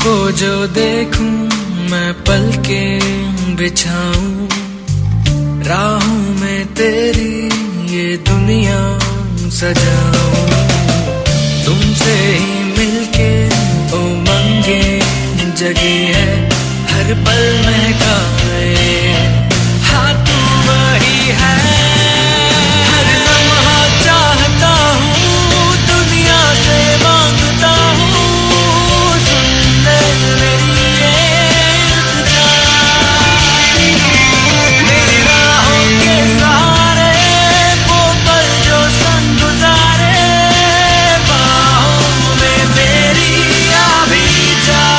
वो जो देखूं मैं पलके बिछाऊं, राहों में तेरी ये दुनिया सजाऊं।